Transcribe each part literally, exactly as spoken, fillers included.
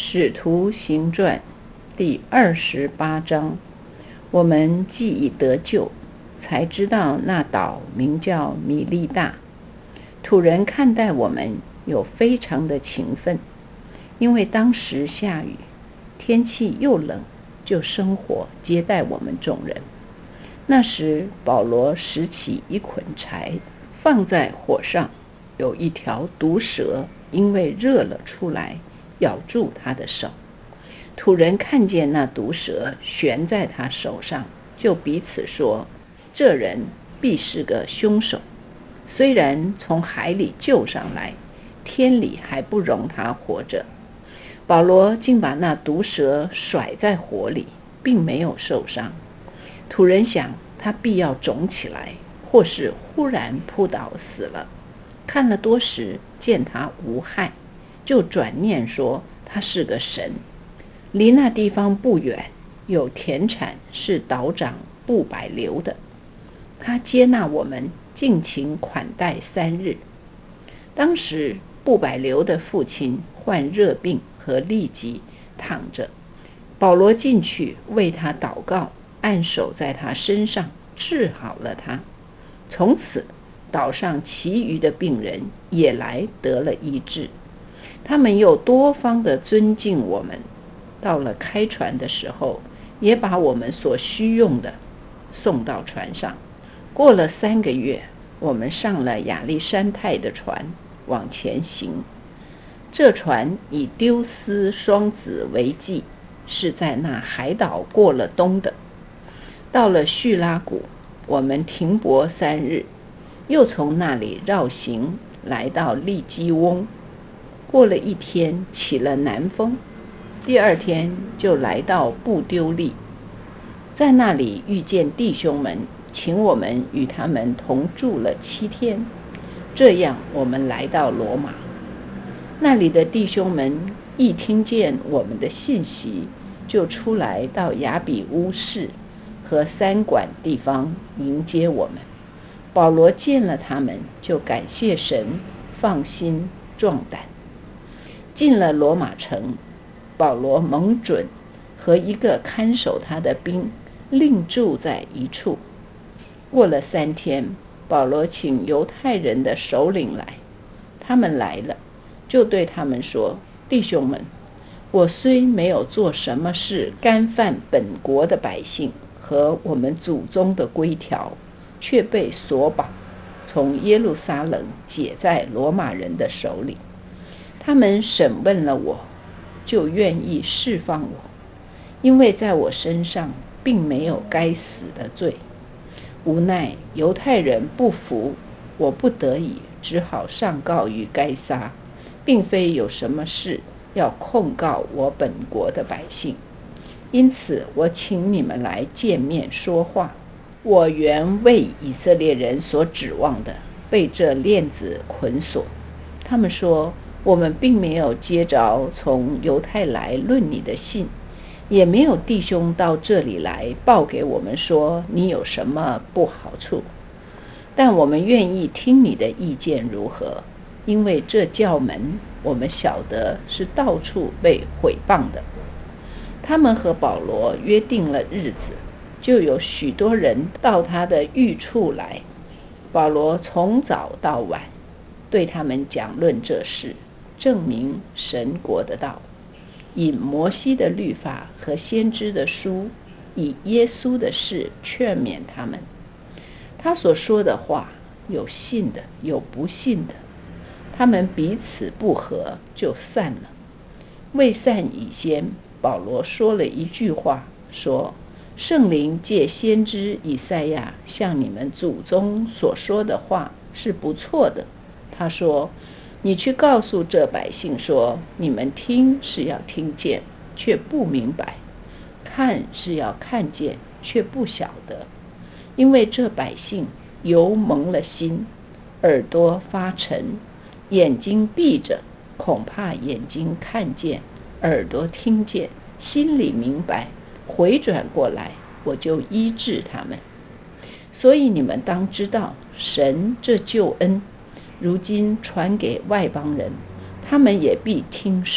使徒行传第二十八章，我们既已得救，才知道那岛名叫米利大。土人看待我们有非常的勤奋，因为当时下雨，天气又冷，就生火接待我们众人。那时保罗拾起一捆柴，放在火上，有一条毒蛇因为热了出来，咬住他的手。土人看见那毒蛇悬在他手上，就彼此说，这人必是个凶手，虽然从海里救上来，天理还不容他活着。保罗竟把那毒蛇甩在火里，并没有受伤。土人想他必要肿起来，或是忽然扑倒死了。看了多时，见他无害，就转念说他是个神。离那地方不远，有田产是岛长布百流的，他接纳我们，尽情款待三日。当时布百流的父亲患热病和痢疾，躺着。保罗进去为他祷告，按手在他身上，治好了他。从此岛上其余的病人也来得了医治。他们又多方的尊敬我们，到了开船的时候，也把我们所需用的送到船上。过了三个月，我们上了亚历山泰的船，往前行。这船以丢斯双子为记，是在那海岛过了冬的。到了叙拉古，我们停泊三日，又从那里绕行来到利基翁。过了一天，起了南风，第二天就来到布丢利，在那里遇见弟兄们，请我们与他们同住了七天。这样我们来到罗马。那里的弟兄们一听见我们的信息，就出来到雅比乌市和三馆地方迎接我们。保罗见了他们，就感谢神，放心壮胆。进了罗马城，保罗蒙准和一个看守他的兵另住在一处。过了三天，保罗请犹太人的首领来，他们来了，就对他们说，弟兄们，我虽没有做什么事干犯本国的百姓和我们祖宗的规条，却被索绑，从耶路撒冷解在罗马人的手里。他们审问了我，就愿意释放我，因为在我身上并没有该死的罪。无奈犹太人不服，我不得已只好上告于该撒，并非有什么事要控告我本国的百姓。因此我请你们来见面说话。我原为以色列人所指望的，被这链子捆锁。他们说，我们并没有接着从犹太来论你的信，也没有弟兄到这里来报给我们说你有什么不好处，但我们愿意听你的意见如何，因为这教门我们晓得是到处被毁谤的。他们和保罗约定了日子，就有许多人到他的寓处来。保罗从早到晚对他们讲论这事，证明神国的道，引摩西的律法和先知的书，以耶稣的事劝勉他们。他所说的话，有信的，有不信的。他们彼此不和，就散了。未散以先，保罗说了一句话，说，圣灵借先知以赛亚向你们祖宗所说的话是不错的。他说，你去告诉这百姓说，你们听是要听见，却不明白；看是要看见，却不晓得。因为这百姓油蒙了心，耳朵发沉，眼睛闭着，恐怕眼睛看见，耳朵听见，心里明白，回转过来，我就医治他们。所以你们当知道，神这救恩如今传给外邦人，他们也必听受。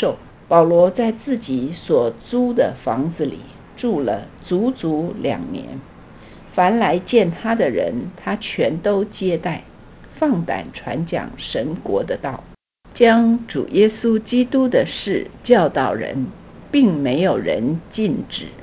保罗在自己所租的房子里住了足足两年，凡来见他的人，他全都接待，放胆传讲神国的道，将主耶稣基督的事教导人，并没有人禁止。